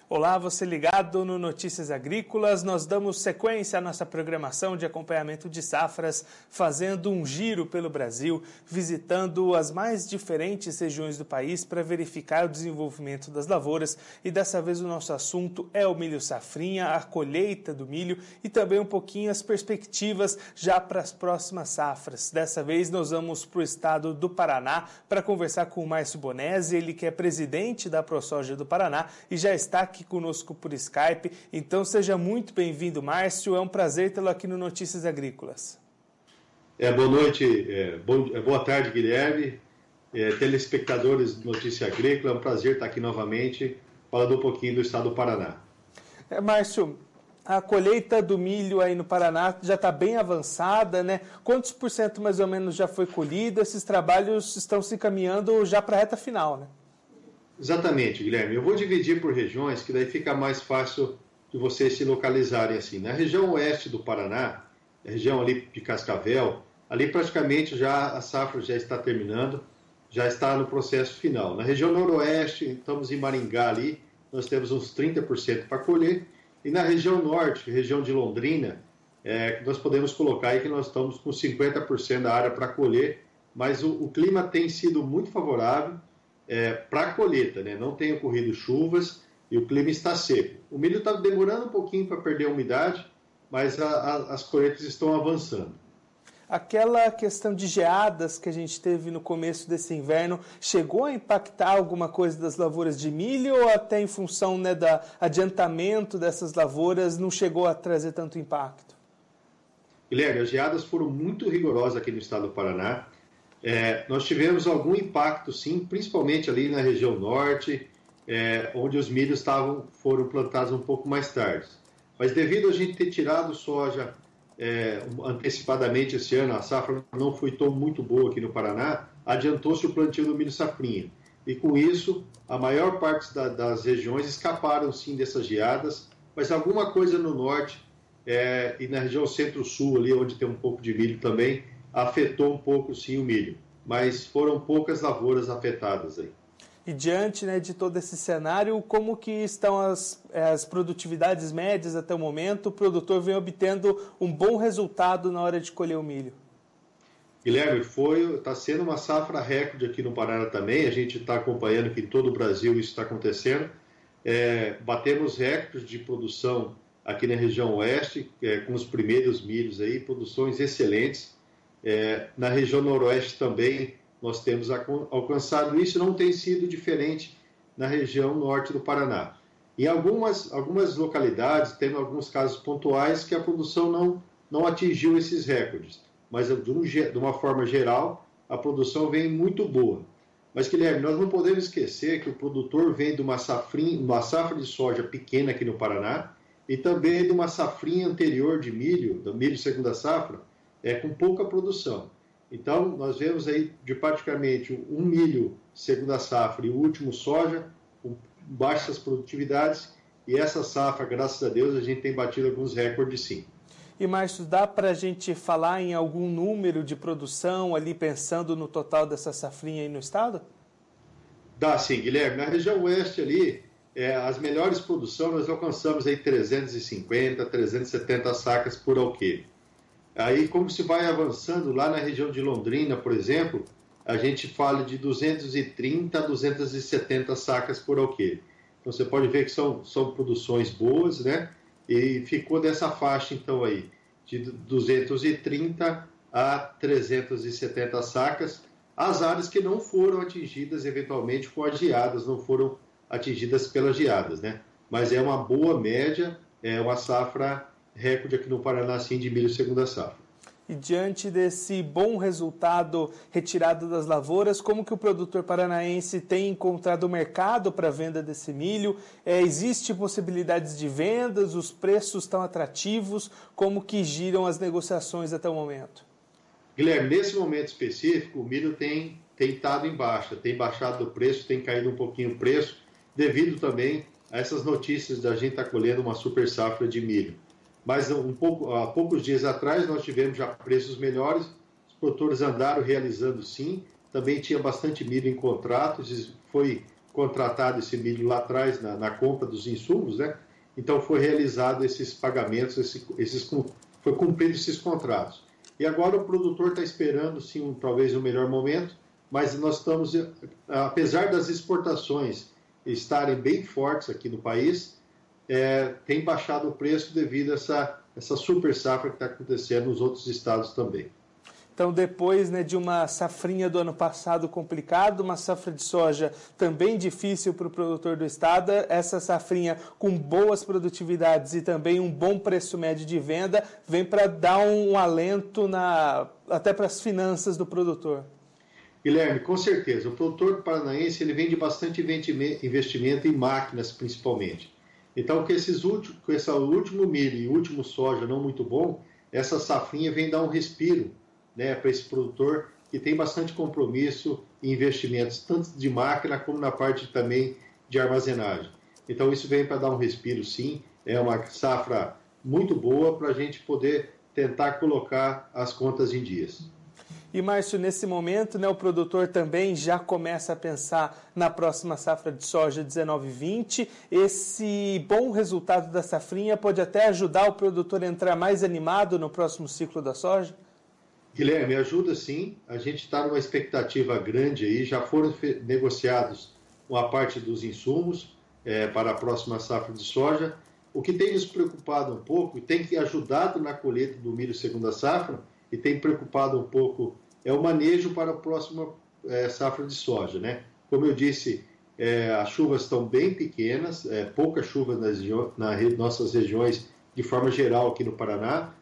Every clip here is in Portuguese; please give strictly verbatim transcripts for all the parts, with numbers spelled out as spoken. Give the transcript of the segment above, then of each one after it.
Olá, você ligado no Notícias Agrícolas. Nós damos sequência à nossa programação de acompanhamento de safras, fazendo um giro pelo Brasil, visitando as mais diferentes regiões do país para verificar o desenvolvimento das lavouras. E dessa vez o nosso assunto é o milho safrinha, a colheita do milho e também um pouquinho as perspectivas já para as próximas safras. Dessa vez nós vamos para o estado do Paraná para conversar com o Márcio Bonesi, ele que é presidente da ProSoja do Paraná e já está aqui conosco por Skype. Então seja muito bem-vindo, Márcio. É um prazer tê-lo aqui no Notícias Agrícolas. É, boa noite, é, bom, boa tarde, Guilherme, é, telespectadores do Notícia Agrícola. É um prazer estar aqui novamente falando um pouquinho do estado do Paraná. É, Márcio, a colheita do milho aí no Paraná já está bem avançada, né? Quantos por cento mais ou menos já foi colhido? Esses trabalhos estão se encaminhando já para a reta final, né? Exatamente, Guilherme. Eu vou dividir por regiões, que daí fica mais fácil de vocês se localizarem assim. Na região oeste do Paraná, a região ali de Cascavel, ali praticamente já a safra já está terminando, já está no processo final. Na região noroeste, estamos em Maringá ali, nós temos uns trinta por cento para colher. E na região norte, região de Londrina, é, nós podemos colocar aí que nós estamos com cinquenta por cento da área para colher, mas o, o clima tem sido muito favorável é, para a colheita, né? Não tem ocorrido chuvas e o clima está seco. O milho está demorando um pouquinho para perder a umidade, mas a, a, as colheitas estão avançando. Aquela questão de geadas que a gente teve no começo desse inverno, chegou a impactar alguma coisa das lavouras de milho ou até em função, né, do adiantamento dessas lavouras não chegou a trazer tanto impacto? Guilherme, as geadas foram muito rigorosas aqui no estado do Paraná. É, nós tivemos algum impacto, sim, principalmente ali na região norte, é, onde os milhos estavam, foram plantados um pouco mais tarde. Mas devido a gente ter tirado soja É, antecipadamente esse ano, a safra não foi tão muito boa aqui no Paraná, adiantou-se o plantio do milho safrinha. E com isso, a maior parte da, das regiões escaparam sim dessas geadas, mas alguma coisa no norte é, e na região centro-sul, ali onde tem um pouco de milho também, afetou um pouco sim o milho. Mas foram poucas lavouras afetadas aí. E diante, né, de todo esse cenário, como que estão as, as produtividades médias até o momento? O produtor vem obtendo um bom resultado na hora de colher o milho. Guilherme, foi, está sendo uma safra recorde aqui no Paraná também. A gente está acompanhando que em todo o Brasil isso está acontecendo. É, batemos recordes de produção aqui na região oeste, é, com os primeiros milhos aí, produções excelentes. É, na região noroeste também nós temos alcançado isso, não tem sido diferente na região norte do Paraná. Em algumas, algumas localidades, temos alguns casos pontuais que a produção não, não atingiu esses recordes, mas de, um, de uma forma geral, a produção vem muito boa. Mas, Guilherme, nós não podemos esquecer que o produtor vem de uma, safrinha, uma safra de soja pequena aqui no Paraná e também de uma safrinha anterior de milho, do milho segunda safra, é, com pouca produção. Então, nós vemos aí de praticamente um milho segunda safra e o último soja, com baixas produtividades, e essa safra, graças a Deus, a gente tem batido alguns recordes sim. E, Márcio, dá para a gente falar em algum número de produção ali, pensando no total dessa safrinha aí no estado? Dá sim, Guilherme. Na região oeste ali, é, as melhores produções, nós alcançamos aí trezentos e cinquenta, trezentos e setenta sacas por alqueire. Aí, como se vai avançando, lá na região de Londrina, por exemplo, a gente fala de duzentos e trinta a duzentos e setenta sacas por alqueire. Então, você pode ver que são, são produções boas, né? E ficou dessa faixa, então, aí, de duzentos e trinta a trezentos e setenta sacas. As áreas que não foram atingidas, eventualmente, com as geadas, não foram atingidas pelas geadas, né? Mas é uma boa média, é uma safra recorde aqui no Paraná, sim, de milho segunda safra. E diante desse bom resultado retirado das lavouras, como que o produtor paranaense tem encontrado o mercado para a venda desse milho? É, existe possibilidades de vendas? Os preços estão atrativos? Como que giram as negociações até o momento? Guilherme, nesse momento específico, o milho tem, tem estado em baixa, tem baixado o preço, tem caído um pouquinho o preço, devido também a essas notícias da gente estar tá colhendo uma super safra de milho. Mas um pouco, há poucos dias atrás nós tivemos já preços melhores, os produtores andaram realizando sim, também tinha bastante milho em contratos, foi contratado esse milho lá atrás na, na compra dos insumos, né? Então foi realizado esses pagamentos, esse, esses, foi cumprido esses contratos. E agora o produtor está esperando, sim, um, talvez um melhor momento, mas nós estamos, apesar das exportações estarem bem fortes aqui no país, é, tem baixado o preço devido a essa, essa super safra que está acontecendo nos outros estados também. Então, depois, né, de uma safrinha do ano passado complicado, uma safra de soja também difícil para o produtor do estado, essa safrinha com boas produtividades e também um bom preço médio de venda, vem para dar um, um alento na, até para as finanças do produtor. Guilherme, com certeza. O produtor paranaense ele vem de bastante investimento em máquinas, principalmente. Então, com, esses últimos, com esse último milho e último soja não muito bom, essa safrinha vem dar um respiro, né, para esse produtor que tem bastante compromisso em investimentos, tanto de máquina como na parte também de armazenagem. Então isso vem para dar um respiro, sim, é uma safra muito boa para a gente poder tentar colocar as contas em dias. E, Márcio, nesse momento, né, o produtor também já começa a pensar na próxima safra de soja dezenove vinte. Esse bom resultado da safrinha pode até ajudar o produtor a entrar mais animado no próximo ciclo da soja? Guilherme, ajuda sim, a gente está numa expectativa grande aí, já foram negociados uma parte dos insumos é, para a próxima safra de soja. O que tem nos preocupado um pouco, e tem ajudado na colheita do milho segunda safra, e tem preocupado um pouco, é o manejo para a próxima é, safra de soja, né? Como eu disse, é, as chuvas estão bem pequenas, é, pouca chuva nas, nas nossas regiões, de forma geral aqui no Paraná,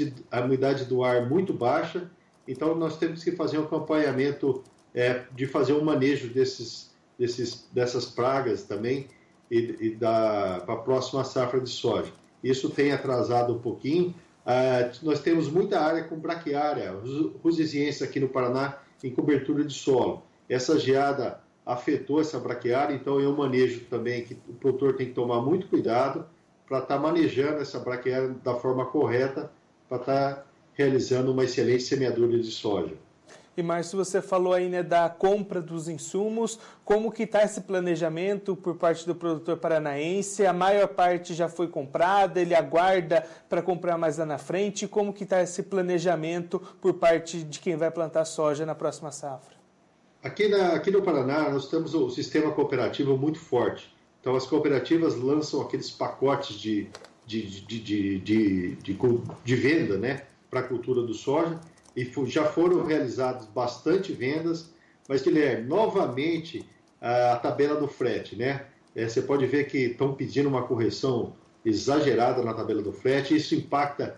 a umidade do ar muito baixa, então nós temos que fazer um acompanhamento, é, de fazer um manejo desses, desses, dessas pragas também e, e da, para a próxima safra de soja. Isso tem atrasado um pouquinho. Ah, nós temos muita área com braquiária, rusiziense aqui no Paraná, em cobertura de solo. Essa geada afetou essa braquiária, então é um manejo também que o produtor tem que tomar muito cuidado para estar manejando essa braquiária da forma correta, para estar realizando uma excelente semeadura de soja. E, Márcio, você falou aí, né, da compra dos insumos, como que está esse planejamento por parte do produtor paranaense? A maior parte já foi comprada, ele aguarda para comprar mais lá na frente? Como que está esse planejamento por parte de quem vai plantar soja na próxima safra? Aqui, na, aqui no Paraná, nós temos o sistema cooperativo muito forte. Então, as cooperativas lançam aqueles pacotes de, de, de, de, de, de, de venda, né, para a cultura do soja, e já foram realizadas bastante vendas, mas, Guilherme, novamente, a, a tabela do frete, né? É, você pode ver que estão pedindo uma correção exagerada na tabela do frete, isso impacta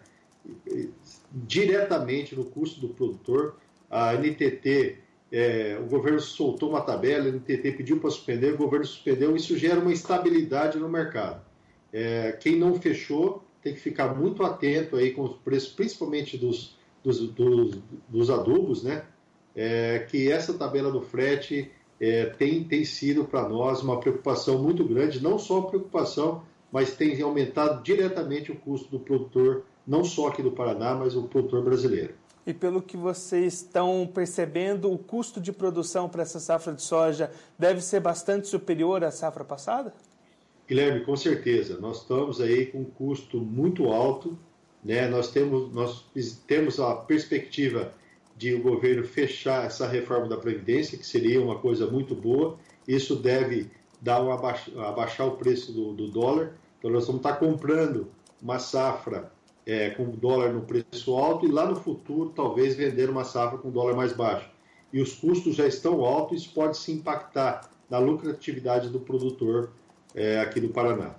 diretamente no custo do produtor. A N T T, é, o governo soltou uma tabela, a N T T pediu para suspender, o governo suspendeu, isso gera uma instabilidade no mercado. É, quem não fechou tem que ficar muito atento aí com os preços, principalmente dos, dos, dos, dos adubos, né? É, que essa tabela do frete é, tem, tem sido para nós uma preocupação muito grande, não só a preocupação, mas tem aumentado diretamente o custo do produtor, não só aqui do Paraná, mas o produtor brasileiro. E pelo que vocês estão percebendo, o custo de produção para essa safra de soja deve ser bastante superior à safra passada? Guilherme, com certeza. Nós estamos aí com um custo muito alto, né? Nós temos, nós temos a perspectiva de o governo fechar essa reforma da Previdência, que seria uma coisa muito boa. Isso deve dar um abaixar, abaixar o preço do, do dólar. Então, nós vamos estar comprando uma safra é, com dólar no preço alto e lá no futuro, talvez, vender uma safra com dólar mais baixo. E os custos já estão altos, isso pode se impactar na lucratividade do produtor é, aqui do Paraná.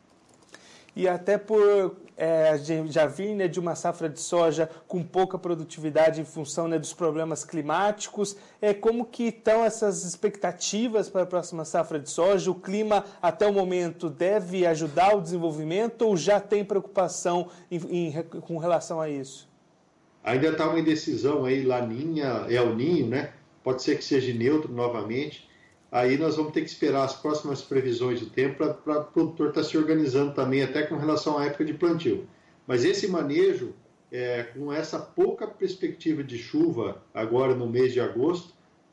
E até por é, já vir, né, de uma safra de soja com pouca produtividade em função, né, dos problemas climáticos, é, como que estão essas expectativas para a próxima safra de soja? O clima, até o momento, deve ajudar o desenvolvimento ou já tem preocupação em, em, com relação a isso? Ainda está uma indecisão aí, Laninha, El Ninho, né? Pode ser que seja neutro novamente. Aí nós vamos ter que esperar as próximas previsões de tempo para o produtor estar se organizando também, até com relação à época de plantio. Mas esse manejo, é, com essa pouca perspectiva de chuva agora no mês de agosto,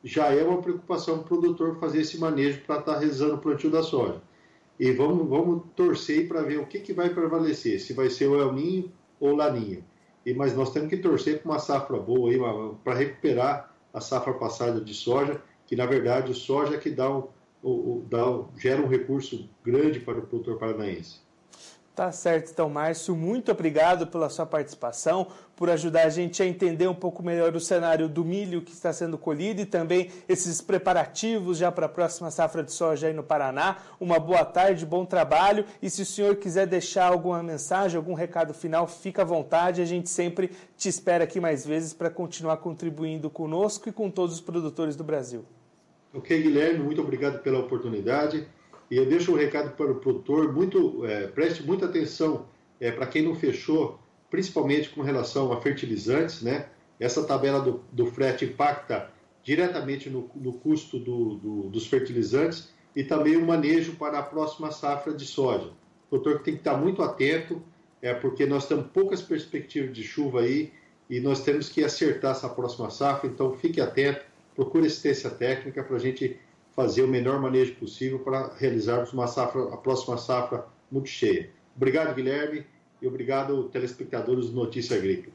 já é uma preocupação para o produtor fazer esse manejo para estar tá realizando o plantio da soja. E vamos, vamos torcer para ver o que, que vai prevalecer, se vai ser o El Niño ou o Laninha. E, mas nós temos que torcer para uma safra boa, para recuperar a safra passada de soja, que na verdade o soja é que dá um, o, dá, gera um recurso grande para o produtor paranaense. Tá certo, então, Márcio, muito obrigado pela sua participação, por ajudar a gente a entender um pouco melhor o cenário do milho que está sendo colhido e também esses preparativos já para a próxima safra de soja aí no Paraná. Uma boa tarde, bom trabalho, e se o senhor quiser deixar alguma mensagem, algum recado final, fica à vontade, a gente sempre te espera aqui mais vezes para continuar contribuindo conosco e com todos os produtores do Brasil. Ok, Guilherme, muito obrigado pela oportunidade. E eu deixo um recado para o produtor, muito, é, preste muita atenção é, para quem não fechou, principalmente com relação a fertilizantes, né? Essa tabela do, do frete impacta diretamente no, no custo do, do, dos fertilizantes e também o manejo para a próxima safra de soja. O produtor tem que estar muito atento, é, porque nós temos poucas perspectivas de chuva aí e nós temos que acertar essa próxima safra, então fique atento, procure assistência técnica para a gente fazer o melhor manejo possível para realizarmos uma safra, a próxima safra muito cheia. Obrigado, Guilherme, e obrigado, telespectadores do Notícia Agrícola.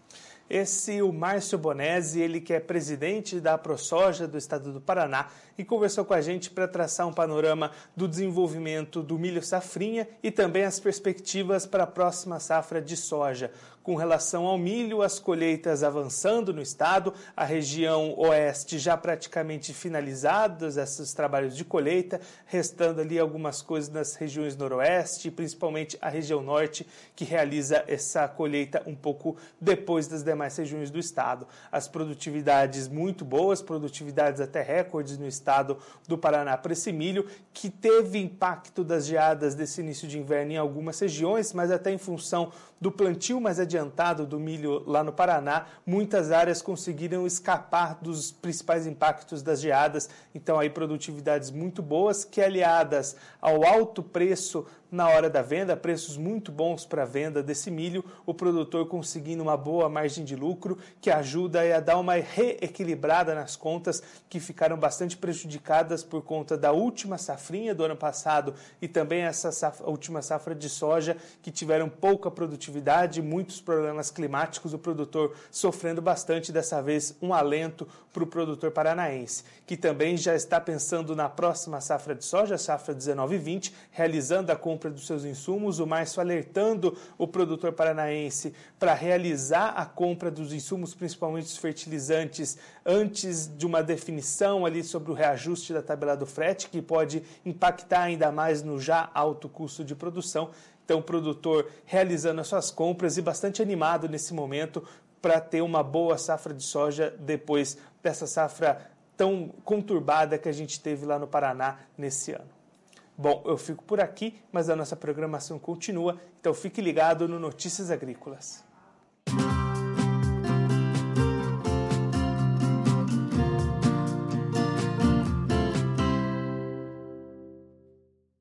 Esse é o Márcio Bonesi, ele que é presidente da ProSoja do estado do Paraná e conversou com a gente para traçar um panorama do desenvolvimento do milho safrinha e também as perspectivas para a próxima safra de soja. Com relação ao milho, as colheitas avançando no estado, a região oeste já praticamente finalizados esses trabalhos de colheita, restando ali algumas coisas nas regiões noroeste, principalmente a região norte, que realiza essa colheita um pouco depois das demais regiões do estado. As produtividades muito boas, produtividades até recordes no estado do Paraná para esse milho, que teve impacto das geadas desse início de inverno em algumas regiões, mas até em função do plantio mais adiantado do milho lá no Paraná, muitas áreas conseguiram escapar dos principais impactos das geadas, então aí produtividades muito boas que, aliadas ao alto preço na hora da venda, preços muito bons para a venda desse milho, o produtor conseguindo uma boa margem de lucro que ajuda a dar uma reequilibrada nas contas que ficaram bastante prejudicadas por conta da última safrinha do ano passado e também essa safra, última safra de soja que tiveram pouca produtividade, muitos problemas climáticos, o produtor sofrendo bastante, dessa vez um alento para o produtor paranaense, que também já está pensando na próxima safra de soja, safra dezenove vinte, realizando a compra dos seus insumos, o Márcio alertando o produtor paranaense para realizar a compra dos insumos, principalmente os fertilizantes, antes de uma definição ali sobre o reajuste da tabela do frete, que pode impactar ainda mais no já alto custo de produção. Então, o produtor realizando as suas compras e bastante animado nesse momento para ter uma boa safra de soja depois dessa safra tão conturbada que a gente teve lá no Paraná nesse ano. Bom, eu fico por aqui, mas a nossa programação continua, então fique ligado no Notícias Agrícolas.